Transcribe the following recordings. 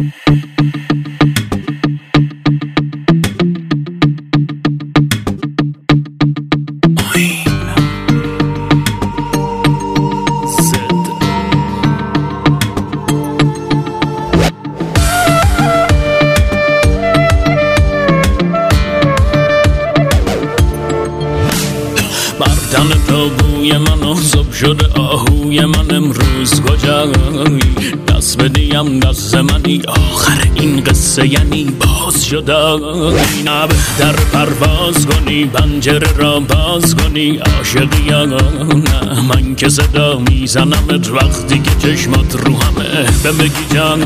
بردن تابوی من آزاب شده آهوی من امروز کجایی دست بدیم دست منی آخر این قصه یعنی باز شده نه بهتر پرواز کنی پنجره را باز کنی عاشقی یا نه من که صدا میزنمت وقتی که چشمات رو همه بمگی جان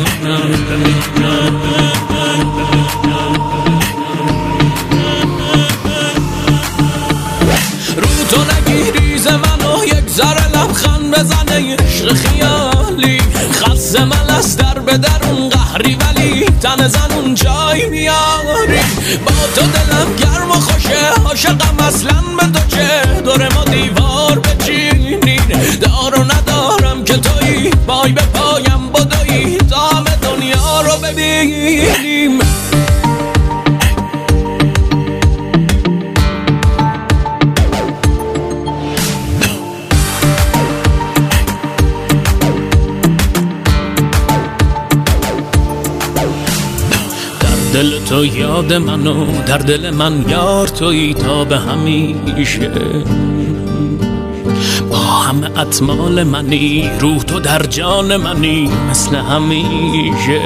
تو نگیری ز منو یک ذره لبخند بزنه عشق خیالی خست من از در به درون قهری ولی تن زنون جای میاری با تو دلم گرم و خوشه عاشقم اصلا به تو چه دور ما دیوار بچینین دار و ندارم که تویی پای به پایم بدویی تا همه دنیا رو ببینیم دل تو یاد منو در دل من یار تویی تا به همیشه با همه اطمال منی روح تو در جان منی مثل همیشه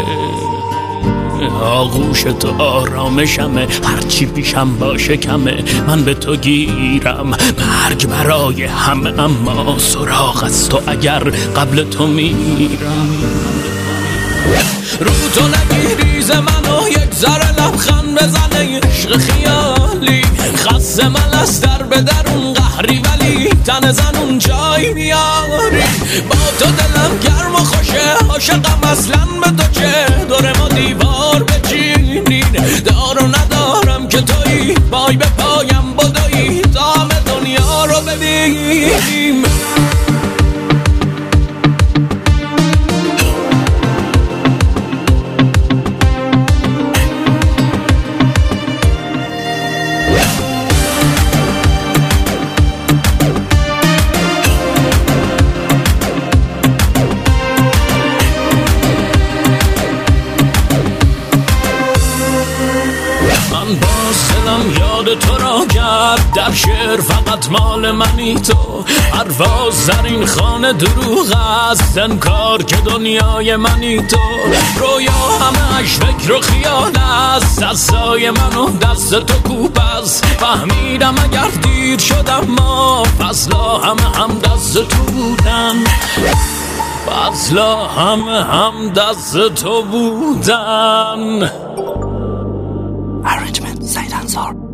آغوش تو آرامشمه هرچی پیشم باشه کمه من به تو گیرم مرگ برای همه اما سراغ از تو اگر قبل تو میرم رو تو نگیری ز منو یک ذره لبخند بزنه عشق خیالی خست من از در به درون قهری ولی تن زنون جای میاری با تو دلم گرم و خوشه عاشقم اصلا به تو چه دور ما دیوار بچینین دار و ندارم که تویی پای به پایم بدویی تا همه دنیا رو ببینیم باز دلم یاد تو را کرد در شعر فقط مال منی تو پرواز در این خانه دروغ است انکار که دنیای منی تو رویا همه اش فکر و خیال است دستای من و دست تو کوب است فهمیدم اگر دیر شدم ما فضلا همه هم دست تو بودن فضلا همه هم دست تو بودن Arrangement, Said Ansar.